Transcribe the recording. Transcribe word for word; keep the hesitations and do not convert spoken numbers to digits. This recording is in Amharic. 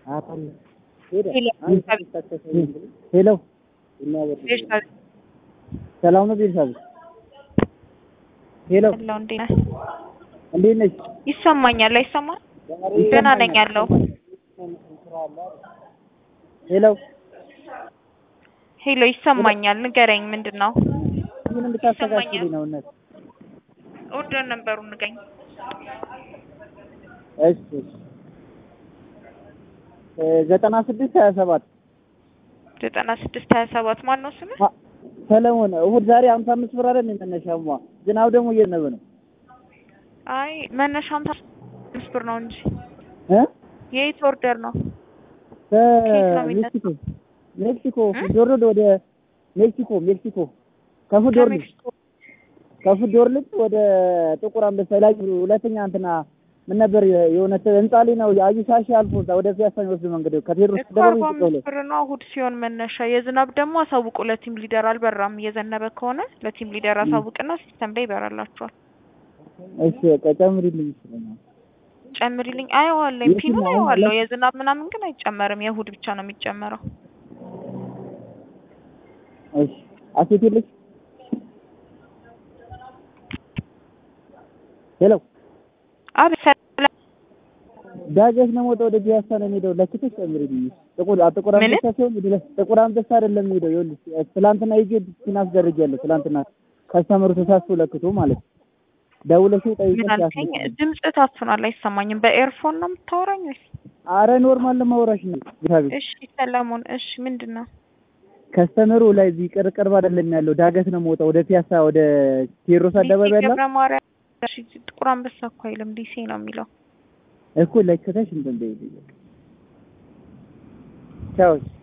አጣል ሄደ ሄሎ ሰላም ነው ቤተሰብ ሄሎ ሄሎ እንዴ እንዴት ነሽ ይሰማኛል አይሰማም ደህና ነኝ ያለው ሄሎ ሄሎ ይሰማኛል ንገረኝ ምንድነው ምንም ብታስተካክልኝ ነው እነሱ ኦርደር ነበሩን ንገኝ እሺ ዘጠና ስድስት ሀያ ሰባት ዘጠና ስድስት ሀያ ሰባት ማን ነው ስምህ ሰለሞን እሁድ ዛሬ ሃምሳ አምስት ብር አይደል መነሻውማ ዝናብ ደግሞ እየዘነበ ነው አይ መነሻ ሃምሳ አምስት ብር ነው እንጂ እ የት ኦርደር ነው ሜክሲኮ ሜክሲኮ ዶርዶ ወደ ሜክሲኮ ሜክሲኮ ከፉዶር ከፉዶር ልጅ ወደ ጥቁር አንበሳ ላይ ሁለተኛ እንትና ምን ነበር የሆነ ህንጻ ላይ ነው አዩሻሺ አልፎ ወደ ፒያሳ ወስዶ መንገድ ከቴሮስ ደረጃ ይቆለ ነው እሁድ ሲሆን መነሻ የዝናብ ደግሞ አሳውቁ ለቲም ሊደር አልበራም እየዘነበ ከሆነ ለቲም ሊደር አሳውቅና ሲስተም ላይ ይበራላችኋል እሺ ቀጨምሪልኝ ይችላል ጨምሪልኝ አይዋለኝ ፒኑ አይዋለው የዝናብ ምናምን ግን አይጨመርም የእሁድ ብቻ ነው የሚጨመረው እሺ አሴትልሽ ሄሎ አብ ዳገት ነው ወደ ፒያሳ ነው የሚሄደው ለክተሽ ጨምሪልኝ ጥቁር ጥቁር አንበሳ ሲሆን ጥቁር አንበሳ አይደለም የሚሄደው ይኸውልሽ ትላንትና ይዤ ዲስፒናስ ደረጃለሁ ትላንትና ከስተመሩ ተሳስቶ ለክቶ ማለት ደውለሽ ጠይቀሽ ድምጽ ታፍኗል አይሰማኝም በኤርፎን ነው የምታወራኝ ወይስ አረ ኖርማል ለማውራሽ ነው ግታቢ እሺ ሰለሞን እሺ ምንድነው ከስተመሩ ላይ ቢቀርቀርብ አይደለም ያለው ዳገት ነው የምወጣው ወደ ፒያሳ ወደ ቴሮስ አደባባይ ያለው እሺ ጥቁር አንበሳ እኮ አይልም ዲሲ ነው የሚለው እኮ ለክተሽ እንትን በይ ቻው